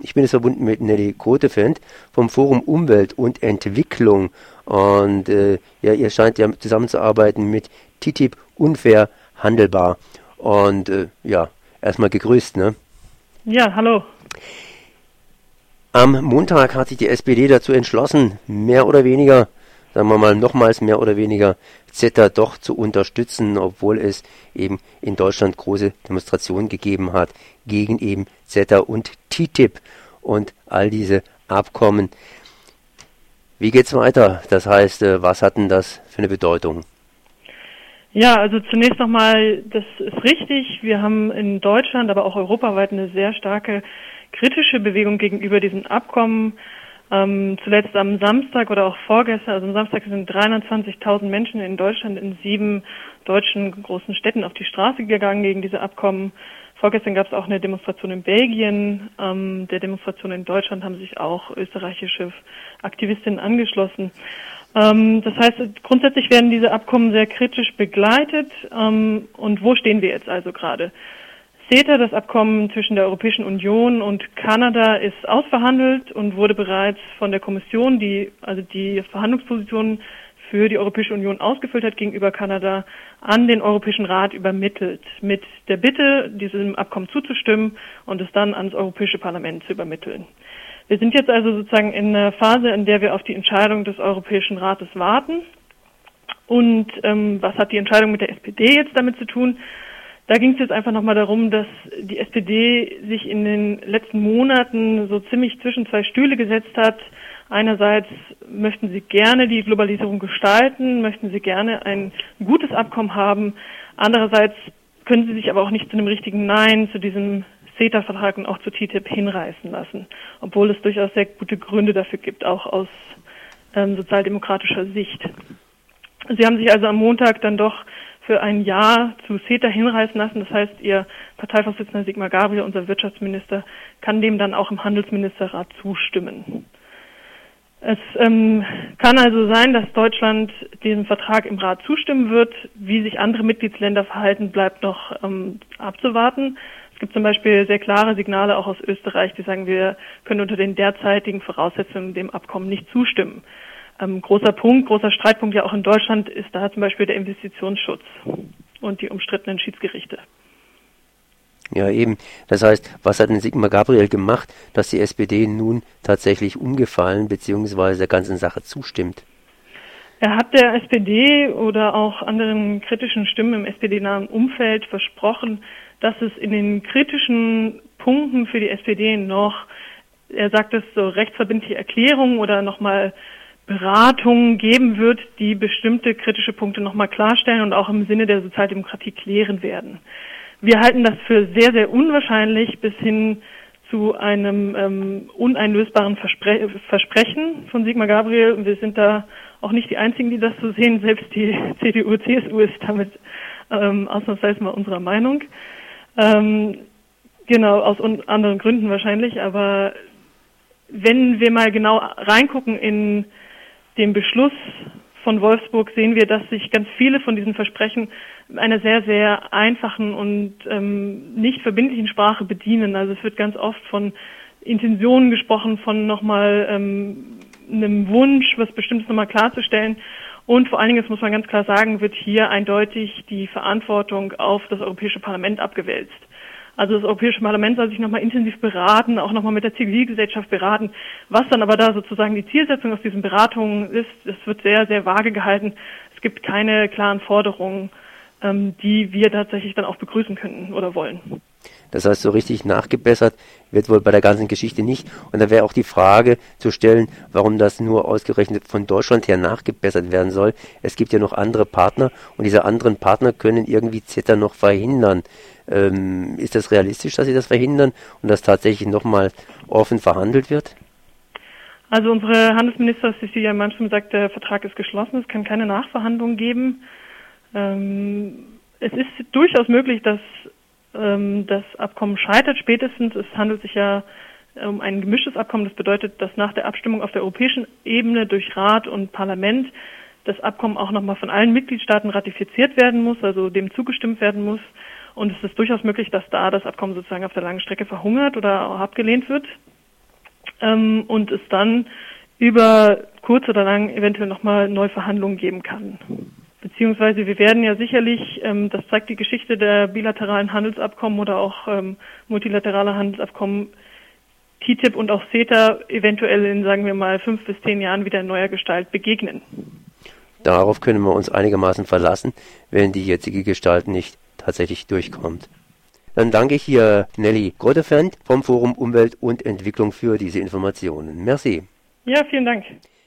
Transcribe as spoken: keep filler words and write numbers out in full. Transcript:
Ich bin jetzt verbunden mit Nelly Grotefend vom Forum Umwelt und Entwicklung. Und äh, ja, ihr scheint ja zusammenzuarbeiten mit T T I P Unfair Handelbar. Und äh, ja, erstmal gegrüßt, ne? Ja, hallo. Am Montag hat sich die S P D dazu entschlossen, mehr oder weniger, sagen wir mal nochmals mehr oder weniger, CETA doch zu unterstützen, obwohl es eben in Deutschland große Demonstrationen gegeben hat gegen eben CETA und T T I P und all diese Abkommen. Wie geht's weiter? Das heißt, was hat denn das für eine Bedeutung? Ja, also zunächst nochmal, das ist richtig. Wir haben in Deutschland, aber auch europaweit eine sehr starke kritische Bewegung gegenüber diesen Abkommen. Ähm, zuletzt am Samstag oder auch vorgestern, also am Samstag sind dreihundertzwanzigtausend Menschen in Deutschland in sieben deutschen großen Städten auf die Straße gegangen gegen diese Abkommen. Vorgestern gab es auch eine Demonstration in Belgien. Ähm, der Demonstration in Deutschland haben sich auch österreichische Aktivistinnen angeschlossen. Ähm, das heißt, grundsätzlich werden diese Abkommen sehr kritisch begleitet. Ähm, und wo stehen wir jetzt also gerade? CETA, das Abkommen zwischen der Europäischen Union und Kanada, ist ausverhandelt und wurde bereits von der Kommission, die also die Verhandlungsposition für die Europäische Union ausgefüllt hat gegenüber Kanada, an den Europäischen Rat übermittelt, mit der Bitte, diesem Abkommen zuzustimmen und es dann ans Europäische Parlament zu übermitteln. Wir sind jetzt also sozusagen in einer Phase, in der wir auf die Entscheidung des Europäischen Rates warten. Und ähm, was hat die Entscheidung mit der S P D jetzt damit zu tun? Da ging es jetzt einfach nochmal darum, dass die S P D sich in den letzten Monaten so ziemlich zwischen zwei Stühle gesetzt hat. Einerseits möchten sie gerne die Globalisierung gestalten, möchten sie gerne ein gutes Abkommen haben. Andererseits können sie sich aber auch nicht zu einem richtigen Nein zu diesem CETA-Vertrag und auch zu T T I P hinreißen lassen, obwohl es durchaus sehr gute Gründe dafür gibt, auch aus ähm, sozialdemokratischer Sicht. Sie haben sich also am Montag dann doch für ein Ja zu CETA hinreißen lassen. Das heißt, Ihr Parteivorsitzender Sigmar Gabriel, unser Wirtschaftsminister, kann dem dann auch im Handelsministerrat zustimmen. Es ähm, kann also sein, dass Deutschland diesem Vertrag im Rat zustimmen wird. Wie sich andere Mitgliedsländer verhalten, bleibt noch ähm, abzuwarten. Es gibt zum Beispiel sehr klare Signale auch aus Österreich, die sagen, wir können unter den derzeitigen Voraussetzungen dem Abkommen nicht zustimmen. Ähm, großer Punkt, großer Streitpunkt ja auch in Deutschland ist da zum Beispiel der Investitionsschutz und die umstrittenen Schiedsgerichte. Ja, eben. Das heißt, was hat denn Sigmar Gabriel gemacht, dass die S P D nun tatsächlich umgefallen bzw. der ganzen Sache zustimmt? Er hat der S P D oder auch anderen kritischen Stimmen im S P D-nahen Umfeld versprochen, dass es in den kritischen Punkten für die S P D noch, er sagt es so, rechtsverbindliche Erklärungen oder nochmal Beratungen geben wird, die bestimmte kritische Punkte nochmal klarstellen und auch im Sinne der Sozialdemokratie klären werden. Wir halten das für sehr, sehr unwahrscheinlich bis hin zu einem ähm, uneinlösbaren Verspre- Versprechen von Sigmar Gabriel. Wir sind da auch nicht die Einzigen, die das so sehen. Selbst die C D U, C S U ist damit ähm, ausnahmsweise mal unserer Meinung. Ähm, genau, aus un- anderen Gründen wahrscheinlich. Aber wenn wir mal genau reingucken in den Beschluss von Wolfsburg, sehen wir, dass sich ganz viele von diesen Versprechen einer sehr, sehr einfachen und ähm, nicht verbindlichen Sprache bedienen. Also es wird ganz oft von Intentionen gesprochen, von nochmal ähm, einem Wunsch, was Bestimmtes nochmal klarzustellen. Und vor allen Dingen, das muss man ganz klar sagen, wird hier eindeutig die Verantwortung auf das Europäische Parlament abgewälzt. Also das Europäische Parlament soll sich nochmal intensiv beraten, auch nochmal mit der Zivilgesellschaft beraten. Was dann aber da sozusagen die Zielsetzung aus diesen Beratungen ist, das wird sehr, sehr vage gehalten. Es gibt keine klaren Forderungen, ähm, die wir tatsächlich dann auch begrüßen könnten oder wollen. Das heißt, so richtig nachgebessert wird wohl bei der ganzen Geschichte nicht. Und da wäre auch die Frage zu stellen, warum das nur ausgerechnet von Deutschland her nachgebessert werden soll. Es gibt ja noch andere Partner und diese anderen Partner können irgendwie CETA noch verhindern. Ähm, ist das realistisch, dass sie das verhindern und dass tatsächlich nochmal offen verhandelt wird? Also unsere Handelsminister Cecilia Malmström sagt, der Vertrag ist geschlossen, es kann keine Nachverhandlung geben. Ähm, es ist durchaus möglich, dass ähm, das Abkommen scheitert spätestens. Es handelt sich ja um ein gemischtes Abkommen. Das bedeutet, dass nach der Abstimmung auf der europäischen Ebene durch Rat und Parlament das Abkommen auch nochmal von allen Mitgliedstaaten ratifiziert werden muss, also dem zugestimmt werden muss. Und es ist durchaus möglich, dass da das Abkommen sozusagen auf der langen Strecke verhungert oder auch abgelehnt wird. ähm, und es dann über kurz oder lang eventuell nochmal Neuverhandlungen geben kann. Beziehungsweise wir werden ja sicherlich, ähm, das zeigt die Geschichte der bilateralen Handelsabkommen oder auch ähm, multilateraler Handelsabkommen, T T I P und auch CETA eventuell in, sagen wir mal, fünf bis zehn Jahren wieder in neuer Gestalt begegnen. Darauf können wir uns einigermaßen verlassen, wenn die jetzige Gestalt nicht tatsächlich durchkommt. Dann danke ich hier Nelly Grottefend vom Forum Umwelt und Entwicklung für diese Informationen. Merci. Ja, vielen Dank.